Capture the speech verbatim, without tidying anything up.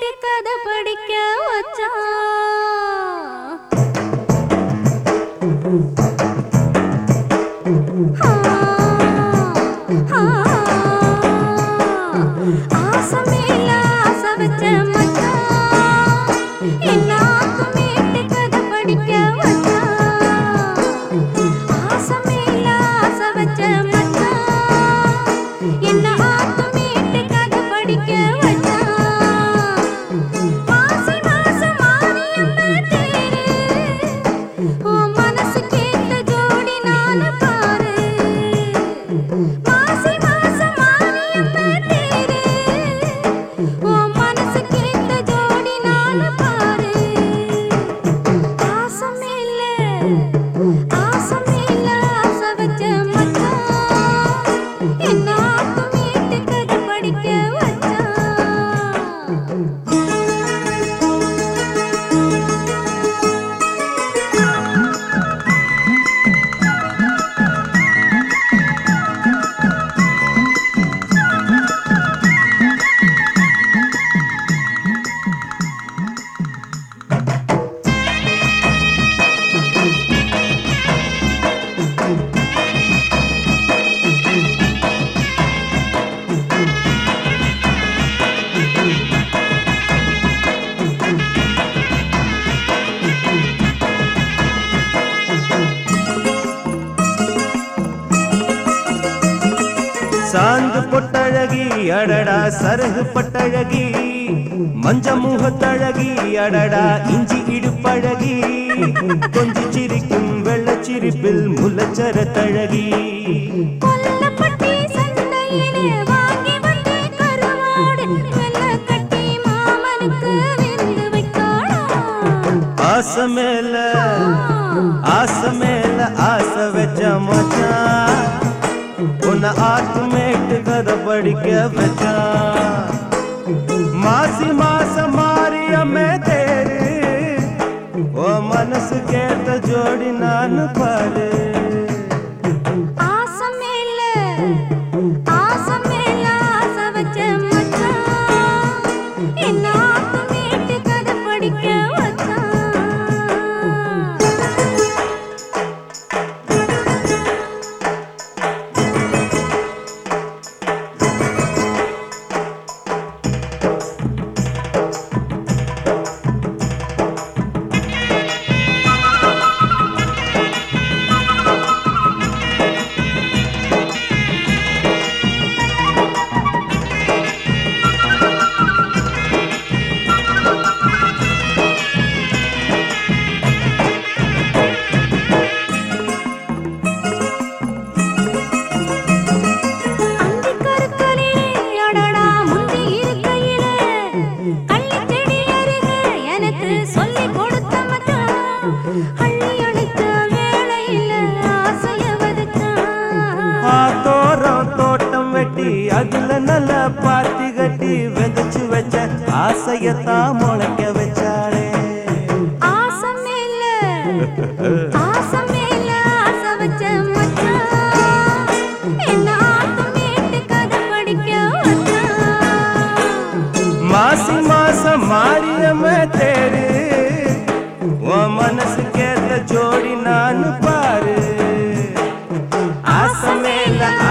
கேட்டு கதை படிக்க வச்சான். ஆசை மேல ஆசை வச்ச மச்சான் எல்லாருக்கும் கேட்டு கதை படிக்க வச்சான். ஆசை மேல ஆசை வச்ச மச்சான் எல்லாருக்கும் கேட்டு கதை படிக்க வச்சான். மாசி மாசம் மாரியம்மா தேரு உன் மனசு கேட்ட ஜோடி நானு பாரு. மாசி மாசம் மாரியம்மா தேரு உன் மனசு கேட்ட ஜோடி நானு பாரு. ஆசை மேல ஆசை மேல ஆசை வச்ச மச்சான் எல்லாருக்கும் கேட்டு கதை படிக்க வச்சான். சாந்து பொட்டழகி அடடா சருகு பட்டழகி மஞ்ச முகத்தழகி அடடா இஞ்சி இடுப்பழகி கொஞ்சி சிரிக்கும் வெள்ளச்சிரிப்பில் முல்லச்சரத்தழகி. கொல்லப்பட்டி சந்தையிலே வாங்கி வந்த கருவாடு வெள்ளக்கட்டி மாமனுக்கு விருந்து வைக்கணும். ஆசை மேல ஆசை மேல ஆசை வச்ச மச்சான் உன்னை ஆத்துமேட்டு கதை படிக்க வச்சான். மாசி மாசம் மாரியம்மே தேரு ஓ மனசு கேட்ட ஜோடி நான் பாரு. ஆசை மேல ஆசை மேல ஆசை வச்ச மச்சான் எல்லாருக்கும் கேட்டு கதை படிக்க வச்சான். தோட்டம் வெட்டி அதுல நல்ல பாத்தி கட்டி விதைச்சு வச்ச ஆசையத்தான் முளைக்க வச்சாளே. ஆசை மேல ஆசை மேல ஆசை வச்ச மச்சான் எல்லாருக்கும் கேட்டு கதை படிக்க வச்சான். மாசி மாசம் மாரியம்மே தேரு உன் மனசு கேட்ட ஜோடி நான் பாரு. ஆசை மேல